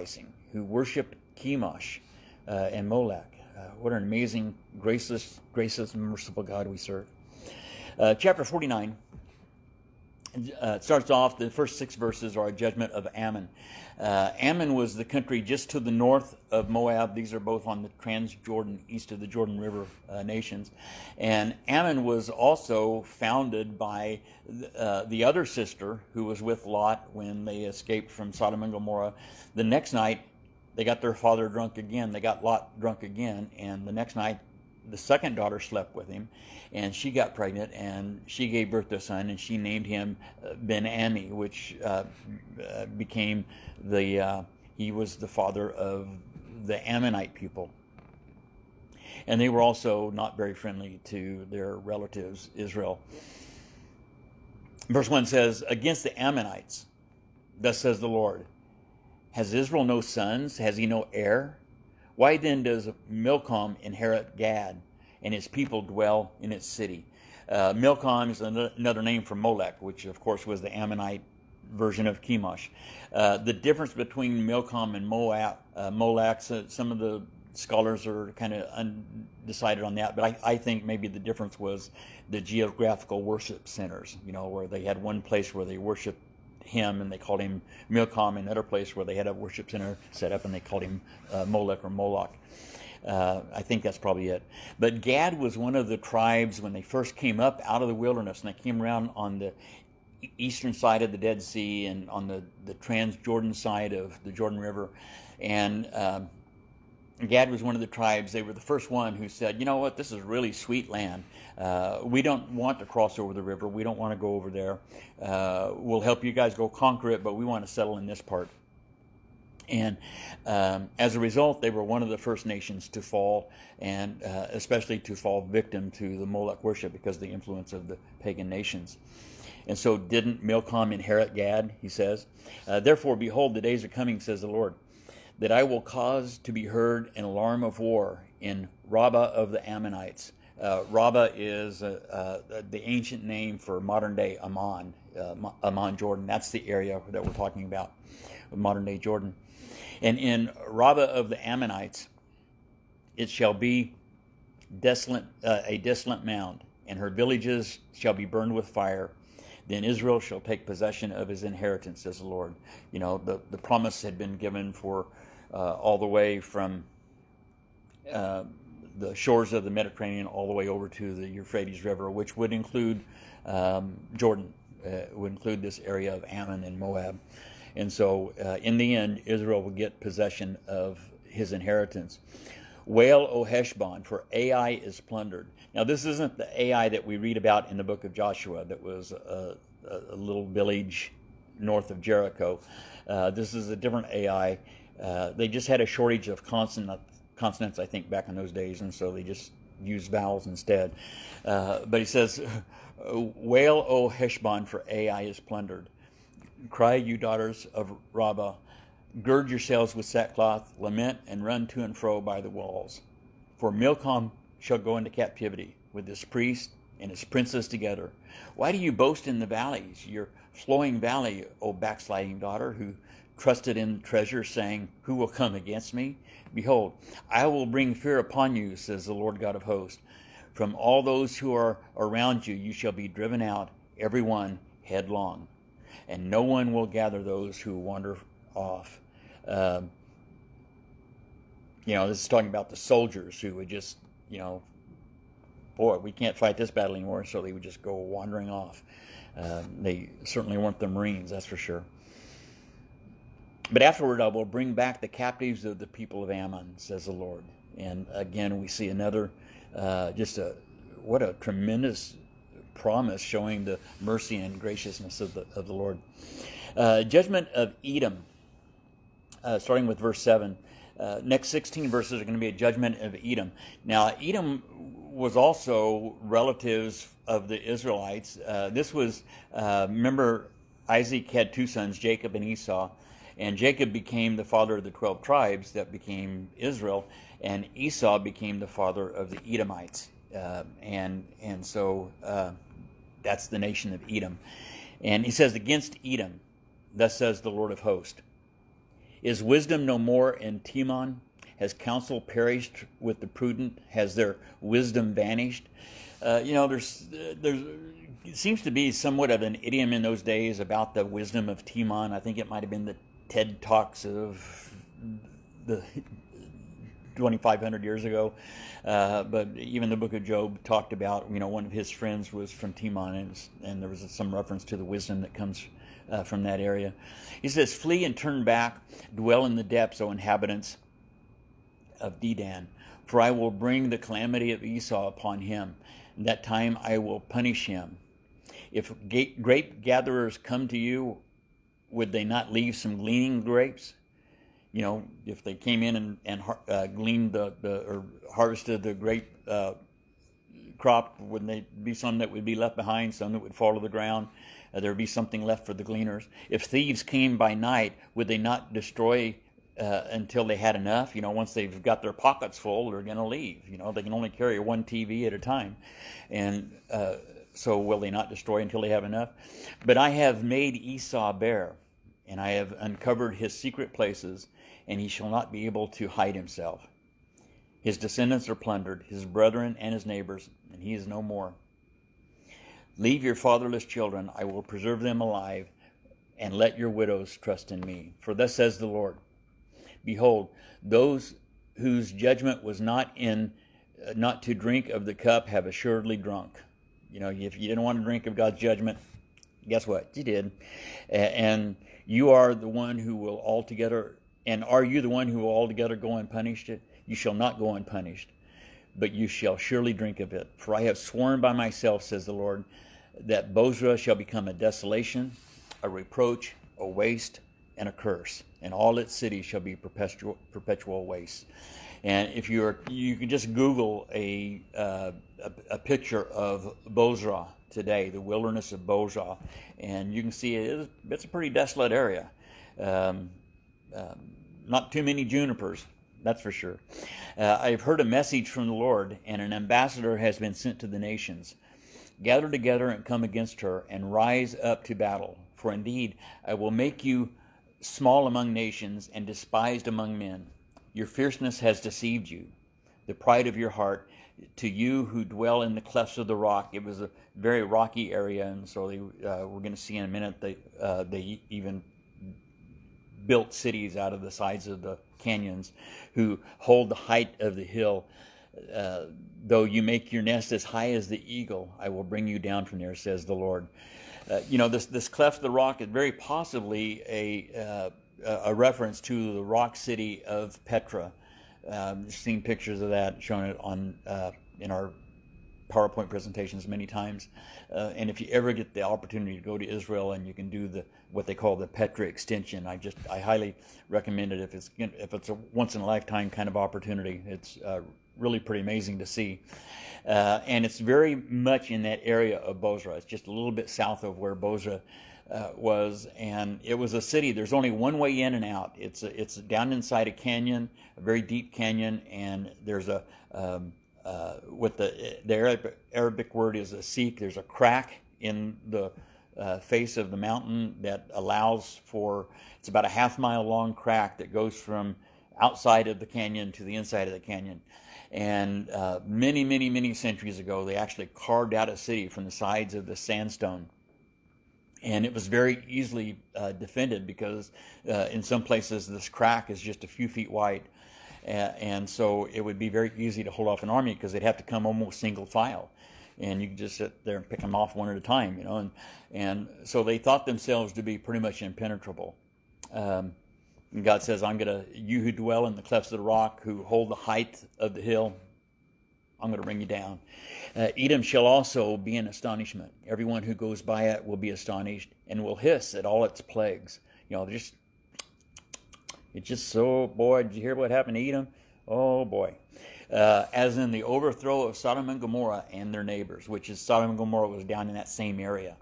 who worshiped Chemosh uh, and Molech. Uh, what an amazing, graceless, gracious, and merciful God we serve. Uh, chapter forty-nine. Uh, it starts off, the first six verses are a judgment of Ammon. Uh, Ammon was the country just to the north of Moab. These are both on the Transjordan, east of the Jordan River uh, nations. And Ammon was also founded by uh, the other sister who was with Lot when they escaped from Sodom and Gomorrah. The next night, they got their father drunk again. They got Lot drunk again. And the next night, the second daughter slept with him, and she got pregnant, and she gave birth to a son, and she named him Ben-Ami, which uh, uh, became the, uh, he was the father of the Ammonite people. And they were also not very friendly to their relatives, Israel. Verse one says, against the Ammonites, thus says the Lord, has Israel no sons? Has he no heir? Why then does Milcom inherit Gad, and his people dwell in its city? Uh, Milcom is another name for Molech, which of course was the Ammonite version of Chemosh. Uh, the difference between Milcom and Moab, uh, Molech, so some of the scholars are kind of undecided on that, but I, I think maybe the difference was the geographical worship centers, you know, where they had one place where they worshiped him and they called him Milcom, another place where they had a worship center set up and they called him uh, Molech or Moloch. Uh, I think that's probably it. But Gad was one of the tribes when they first came up out of the wilderness, and they came around on the eastern side of the Dead Sea and on the, the Transjordan side of the Jordan River. And um, Gad was one of the tribes. They were the first one who said, you know what, this is really sweet land. Uh, we don't want to cross over the river. We don't want to go over there. Uh, we'll help you guys go conquer it, but we want to settle in this part. And um, as a result, they were one of the first nations to fall, and uh, especially to fall victim to the Moloch worship because of the influence of the pagan nations. And so didn't Milcom inherit Gad, he says. Uh, Therefore, behold, the days are coming, says the Lord, that I will cause to be heard an alarm of war in Rabbah of the Ammonites. Uh, Rabbah is uh, uh, the ancient name for modern-day Ammon, uh, Ammon, Jordan. That's the area that we're talking about, modern-day Jordan. And in Rabbah of the Ammonites, it shall be desolate, uh, a desolate mound, and her villages shall be burned with fire. Then Israel shall take possession of his inheritance, says the Lord. You know, the, the promise had been given for uh, all the way from uh, the shores of the Mediterranean all the way over to the Euphrates River, which would include um, Jordan, uh, would include this area of Ammon and Moab. And so uh, in the end, Israel will get possession of his inheritance. Wail, O Heshbon, for Ai is plundered. Now, this isn't the Ai that we read about in the book of Joshua that was a, a little village north of Jericho. Uh, this is a different Ai. Uh, they just had a shortage of consonant, consonants, I think, back in those days, and so they just used vowels instead. Uh, but he says, Wail, O Heshbon, for Ai is plundered. Cry, you daughters of Rabbah. Gird yourselves with sackcloth, lament, and run to and fro by the walls. For Milcom shall go into captivity with his priest and his princes together. Why do you boast in the valleys, your flowing valley, O backsliding daughter, who trusted in treasure, saying, who will come against me? Behold, I will bring fear upon you, says the Lord God of hosts. From all those who are around you, you shall be driven out, every one headlong. And no one will gather those who wander off. Um, you know, this is talking about the soldiers who would just, you know, boy, we can't fight this battle anymore, so they would just go wandering off. Uh, they certainly weren't the Marines, that's for sure. But afterward I will bring back the captives of the people of Ammon, says the Lord. And again, we see another, uh, just a, what a tremendous promise showing the mercy and graciousness of the, of the Lord. Uh, judgment of Edom, uh, starting with verse seven. Uh, next sixteen verses are going to be a judgment of Edom. Now, Edom was also relatives of the Israelites. Uh, this was, uh, remember, Isaac had two sons, Jacob and Esau. And Jacob became the father of the twelve tribes that became Israel. And Esau became the father of the Edomites. Uh, and, and so uh, that's the nation of Edom. And he says, against Edom, thus says the Lord of hosts, Is wisdom no more in Teman? Has counsel perished with the prudent? Has their wisdom vanished? Uh, you know, there's there's it seems to be somewhat of an idiom in those days about the wisdom of Teman. I think it might have been the TED Talks of the twenty-five hundred years ago. Uh, but even the book of Job talked about, you know, one of his friends was from Teman, and, and there was some reference to the wisdom that comes uh, from that area. He says, flee and turn back, dwell in the depths, O inhabitants of Dedan, for I will bring the calamity of Esau upon him. In that time I will punish him. If grape gatherers come to you, would they not leave some gleaning grapes? You know, if they came in and, and uh, gleaned the, the, or harvested the grape uh, crop, wouldn't they be some that would be left behind, some that would fall to the ground? Uh, there would be something left for the gleaners. If thieves came by night, would they not destroy uh, until they had enough? You know, once they've got their pockets full, they're going to leave. You know, they can only carry one T V at a time. And uh, so will they not destroy until they have enough? But I have made Esau bare, and I have uncovered his secret places, and he shall not be able to hide himself. His descendants are plundered, his brethren and his neighbors, and he is no more. Leave your fatherless children, I will preserve them alive, and let your widows trust in me. For thus says the Lord, behold, those whose judgment was not in, uh, not to drink of the cup have assuredly drunk. You know, if you didn't want to drink of God's judgment, guess what? You did. And you are the one who will altogether, and are you the one who will altogether go unpunished? You shall not go unpunished, but you shall surely drink of it. For I have sworn by myself, says the Lord, that Bozrah shall become a desolation, a reproach, a waste, and a curse, and all its cities shall be perpetual, perpetual waste. And if you're, you can just Google a, uh, a, a picture of Bozrah today, the wilderness of Bozrah, and you can see it is, it's a pretty desolate area. Um, um, not too many junipers, that's for sure. Uh, I've heard a message from the Lord, and an ambassador has been sent to the nations. Gather together and come against her, and rise up to battle. For indeed, I will make you small among nations and despised among men. Your fierceness has deceived you, the pride of your heart. To you who dwell in the clefts of the rock, it was a very rocky area, and so they, uh, we're going to see in a minute they uh, they even built cities out of the sides of the canyons, who hold the height of the hill. Uh, though you make your nest as high as the eagle, I will bring you down from there, says the Lord. Uh, you know, this this cleft of the rock is very possibly a uh, a reference to the rock city of Petra. Um, I've seen pictures of that, shown it on uh, in our PowerPoint presentations many times. Uh, and if you ever get the opportunity to go to Israel and you can do the what they call the Petra extension, I just I highly recommend it if it's if it's a once in a lifetime kind of opportunity. It's uh, really pretty amazing to see. Uh, and it's very much in that area of Bozrah. It's just a little bit south of where Bozrah uh, was, and it was a city. There's only one way in and out. It's a, it's down inside a canyon, a very deep canyon, and there's a um, uh, what the the Arabic, Arabic word is a seek. There's a crack in the uh, face of the mountain that allows for. It's about a half mile long crack that goes from outside of the canyon to the inside of the canyon. And uh, many, many, many centuries ago, they actually carved out a city from the sides of the sandstone. And it was very easily uh, defended because uh, in some places this crack is just a few feet wide. Uh, and so it would be very easy to hold off an army because they'd have to come almost single file. And you could just sit there and pick them off one at a time, you know. And, and so they thought themselves to be pretty much impenetrable. Um, And God says, I'm going to, you who dwell in the clefts of the rock, who hold the height of the hill, I'm going to bring you down. Uh, Edom shall also be in astonishment. Everyone who goes by it will be astonished and will hiss at all its plagues. You know, just, it's just so, boy, did you hear what happened to Edom? Oh, boy. Uh, as in the overthrow of Sodom and Gomorrah and their neighbors, which is Sodom and Gomorrah was down in that same area,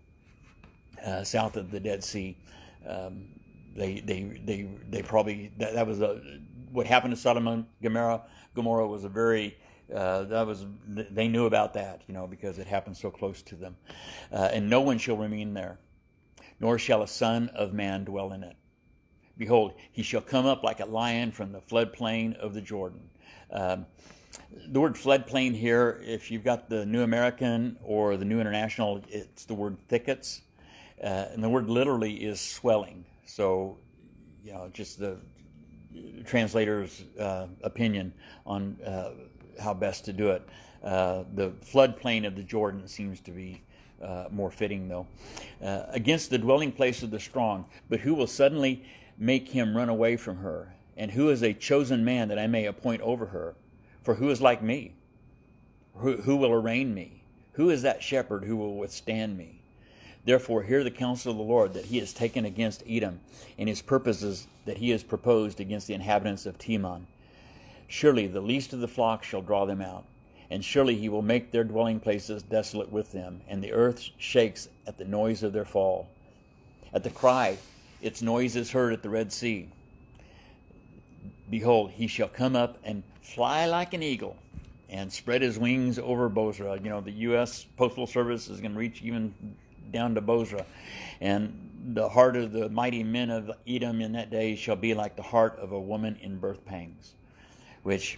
uh, south of the Dead Sea. Um, They, they, they, they probably, that, that was a, what happened to Sodom and Gomorrah, Gomorrah was a very, uh, that was, they knew about that, you know, because it happened so close to them. Uh, and no one shall remain there, nor shall a son of man dwell in it. Behold, he shall come up like a lion from the floodplain of the Jordan. Um, the word floodplain here, if you've got the New American or the New International, it's the word thickets. Uh, and the word literally is swelling. So, you know, just the translator's uh, opinion on uh, how best to do it. Uh, the floodplain of the Jordan seems to be uh, more fitting, though. Uh, against the dwelling place of the strong, but who will suddenly make him run away from her? And who is a chosen man that I may appoint over her? For who is like me? Who, who will arraign me? Who is that shepherd who will withstand me? Therefore hear the counsel of the Lord that he has taken against Edom, and his purposes that he has proposed against the inhabitants of Teman. Surely the least of the flock shall draw them out, and surely he will make their dwelling places desolate with them, and the earth shakes at the noise of their fall. At the cry, its noise is heard at the Red Sea. Behold, he shall come up and fly like an eagle, and spread his wings over Bozrah. You know, the U S Postal Service is going to reach even down to Bozrah. And the heart of the mighty men of Edom in that day shall be like the heart of a woman in birth pangs. Which,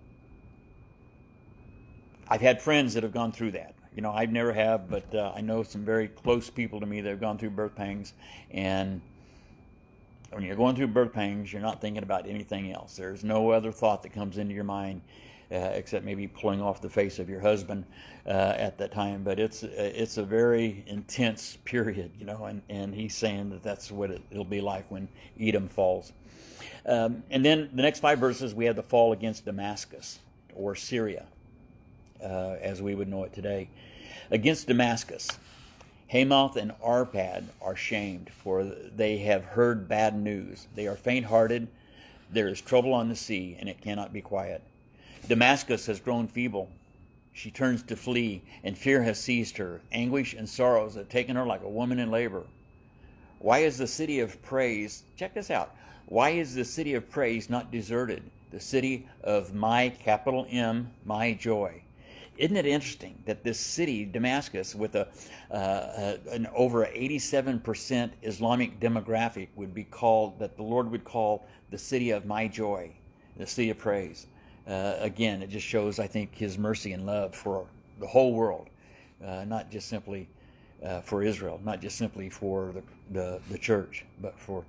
I've had friends that have gone through that. You know, I never have, but uh, I know some very close people to me that have gone through birth pangs. And when you're going through birth pangs, you're not thinking about anything else. There's no other thought that comes into your mind uh, except maybe pulling off the face of your husband uh, at that time. But it's it's a very intense period, you know, and, and he's saying that that's what it, it'll be like when Edom falls. Um, and then the next five verses, we have the fall against Damascus, or Syria, uh, as we would know it today. Against Damascus, Hamath and Arpad are shamed, for they have heard bad news. They are faint-hearted. There is trouble on the sea, and it cannot be quiet. Damascus has grown feeble. She turns to flee, and fear has seized her. Anguish and sorrows have taken her like a woman in labor. Why is the city of praise, check this out, why is the city of praise not deserted? The city of my, capital M, my joy. Isn't it interesting that this city, Damascus, with a, uh, an over eighty-seven percent Islamic demographic, would be called, that the Lord would call the city of my joy, the city of praise. Uh, again, it just shows, I think, his mercy and love for the whole world, uh, not just simply uh, for Israel, not just simply for the, the, the church, but for,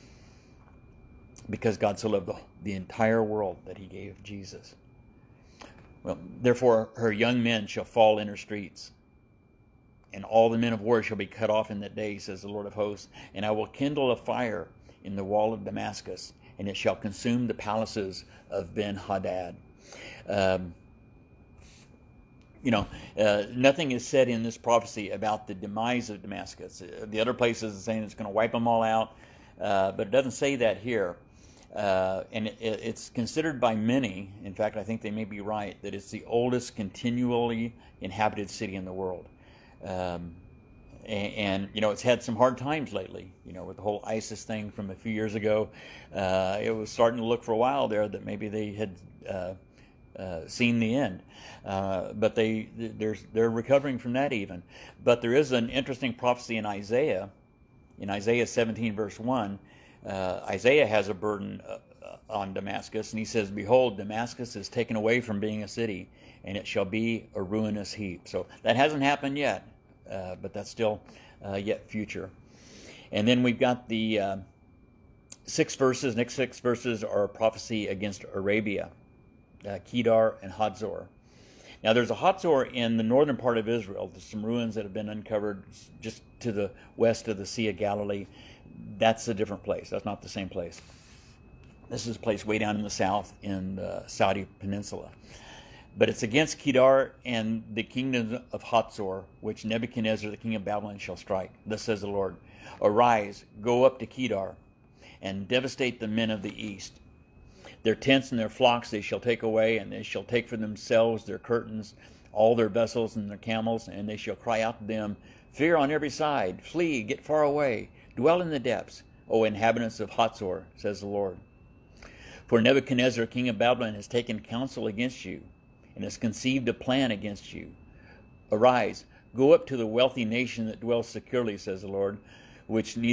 because God so loved the, the entire world that he gave Jesus. Well, therefore her young men shall fall in her streets, and all the men of war shall be cut off in that day, says the Lord of hosts. And I will kindle a fire in the wall of Damascus, and it shall consume the palaces of Ben-Hadad. Um, you know, uh, nothing is said in this prophecy about the demise of Damascus. Uh, the other places is saying it's going to wipe them all out, uh, but it doesn't say that here. Uh, and it, it's considered by many, in fact, I think they may be right, that it's the oldest continually inhabited city in the world. Um, and, and, you know, it's had some hard times lately, you know, with the whole ISIS thing from a few years ago. Uh, it was starting to look for a while there that maybe they had uh, uh, seen the end. Uh, but they, they're, they're recovering from that even. But there is an interesting prophecy in Isaiah, in Isaiah seventeen, verse one, Uh, Isaiah has a burden uh, on Damascus, and he says, behold, Damascus is taken away from being a city, and it shall be a ruinous heap. So that hasn't happened yet, uh, but that's still uh, yet future. And then we've got the uh, six verses, next six verses are a prophecy against Arabia, uh, Kedar and Hatzor. Now there's a Hatzor in the northern part of Israel. There's some ruins that have been uncovered just to the west of the Sea of Galilee. That's a different place. That's not the same place. This is a place way down in the south in the Saudi Peninsula. But it's against Kedar and the kingdom of Hatzor, which Nebuchadnezzar, the king of Babylon, shall strike. Thus says the Lord, arise, go up to Kedar, and devastate the men of the east. Their tents and their flocks they shall take away, and they shall take for themselves their curtains, all their vessels and their camels, and they shall cry out to them, fear on every side, flee, get far away. Dwell in the depths, O inhabitants of Hatzor, says the Lord. For Nebuchadnezzar, king of Babylon, has taken counsel against you, and has conceived a plan against you. Arise, go up to the wealthy nation that dwells securely, says the Lord, which neither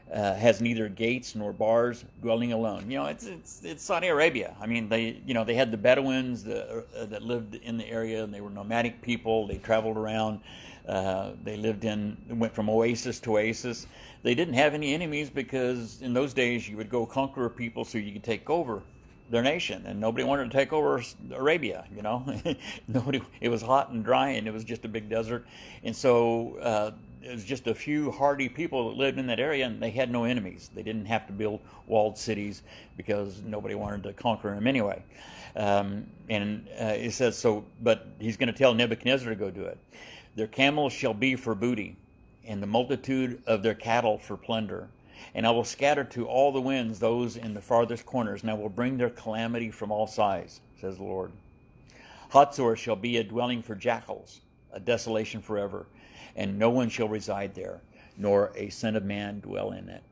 uh, has neither gates nor bars, dwelling alone. You know, it's it's it's Saudi Arabia. I mean, they you know they had the Bedouins that, uh, that lived in the area, and they were nomadic people. They traveled around. Uh, they lived in went from oasis to oasis. They didn't have any enemies because in those days you would go conquer people so you could take over their nation, and nobody wanted to take over Arabia. You know, nobody. It was hot and dry, and it was just a big desert, and so. Uh, It was just a few hardy people that lived in that area, and they had no enemies. They didn't have to build walled cities because nobody wanted to conquer them anyway. Um, and uh, it says so, but he's going to tell Nebuchadnezzar to go do it. Their camels shall be for booty, and the multitude of their cattle for plunder. And I will scatter to all the winds those in the farthest corners, and I will bring their calamity from all sides, says the Lord. Hatzor shall be a dwelling for jackals, a desolation forever. And no one shall reside there, nor a son of man dwell in it.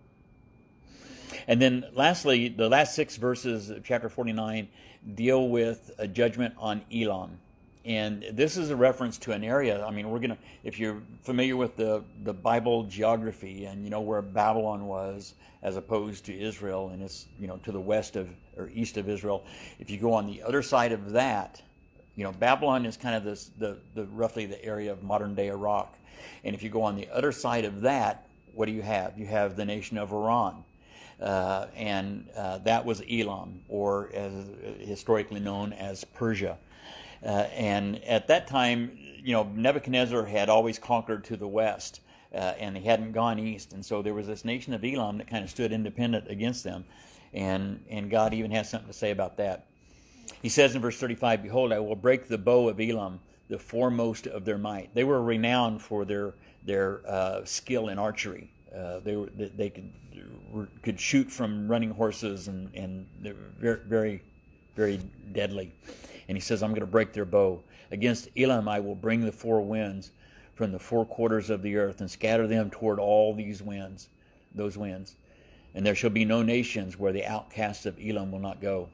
And then lastly, the last six verses of chapter forty-nine deal with a judgment on Elam. And this is a reference to an area. I mean, we're going to, if you're familiar with the, the Bible geography and you know where Babylon was as opposed to Israel, and it's, you know, to the west of, or east of Israel, if you go on the other side of that, you know, Babylon is kind of this, the, the roughly the area of modern day Iraq. And if you go on the other side of that, what do you have? You have the nation of Iran. Uh, and uh, that was Elam, or as historically known as Persia. Uh, and at that time, you know, Nebuchadnezzar had always conquered to the west, uh, and he hadn't gone east. And so there was this nation of Elam that kind of stood independent against them. And, and God even has something to say about that. He says in verse thirty-five, "Behold, I will break the bow of Elam, the foremost of their might." They were renowned for their their uh, skill in archery. Uh, they were they could could shoot from running horses, and and they're very very very deadly. And he says, "I'm going to break their bow. Against Elam I will bring the four winds from the four quarters of the earth, and scatter them toward all these winds, those winds. And there shall be no nations where the outcasts of Elam will not go.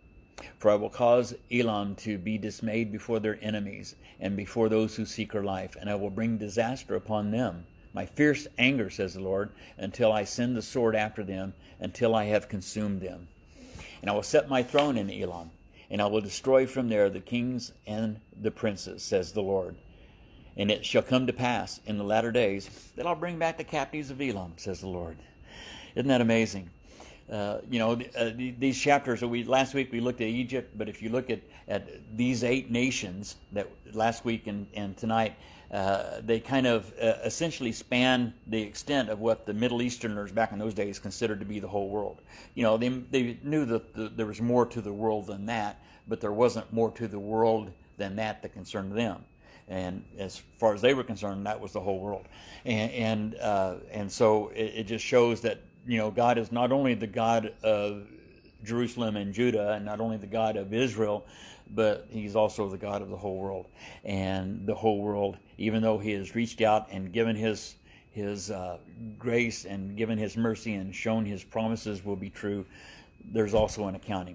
For I will cause Elam to be dismayed before their enemies and before those who seek her life, and I will bring disaster upon them. My fierce anger, says the Lord, until I send the sword after them, until I have consumed them. And I will set my throne in Elam, and I will destroy from there the kings and the princes, says the Lord. And it shall come to pass in the latter days that I'll bring back the captives of Elam, says the Lord." Isn't that amazing? Uh, you know, uh, these chapters, we last week we looked at Egypt, but if you look at, at these eight nations that last week and, and tonight, uh, they kind of uh, essentially span the extent of what the Middle Easterners back in those days considered to be the whole world. You know, they, they knew that the, there was more to the world than that, but there wasn't more to the world than that that concerned them. And as far as they were concerned, that was the whole world. And and, uh, and so it, it just shows that, you know, God is not only the God of Jerusalem and Judah, and not only the God of Israel, but he's also the God of the whole world. And the whole world, even though he has reached out and given his his uh, grace and given his mercy and shown his promises will be true, there's also an accounting.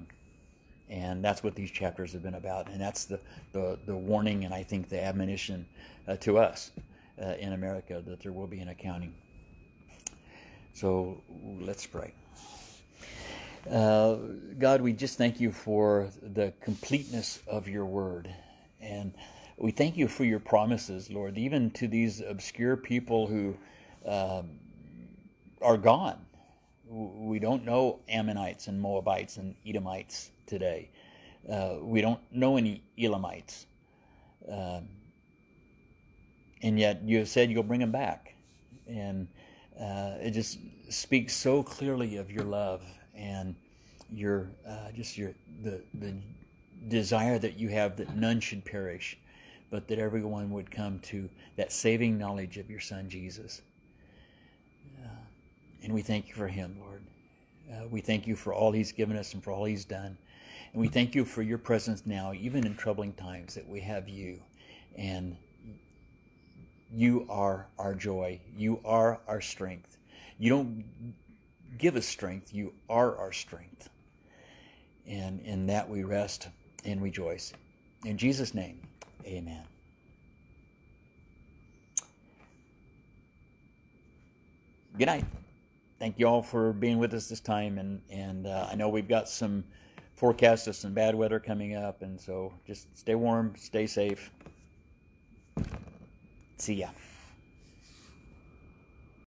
And that's what these chapters have been about. And that's the, the, the warning and I think the admonition uh, to us uh, in America, that there will be an accounting. So let's pray. Uh, God, we just thank you for the completeness of your word. And we thank you for your promises, Lord, even to these obscure people who um, are gone. We don't know Ammonites and Moabites and Edomites today. Uh, we don't know any Elamites. Um, and yet you have said you'll bring them back. And Uh, it just speaks so clearly of your love and your uh, just your the the desire that you have that none should perish, but that everyone would come to that saving knowledge of your Son Jesus. Uh, and we thank you for him, Lord. Uh, we thank you for all he's given us and for all he's done. And we thank you for your presence now, even in troubling times, that we have you. And you are our joy. You are our strength. You don't give us strength. You are our strength. And in that we rest and rejoice. In Jesus' name, amen. Good night. thank you all for being with us this time. And, and uh, I know we've got some forecasts of some bad weather coming up. And so just stay warm, stay safe. See ya.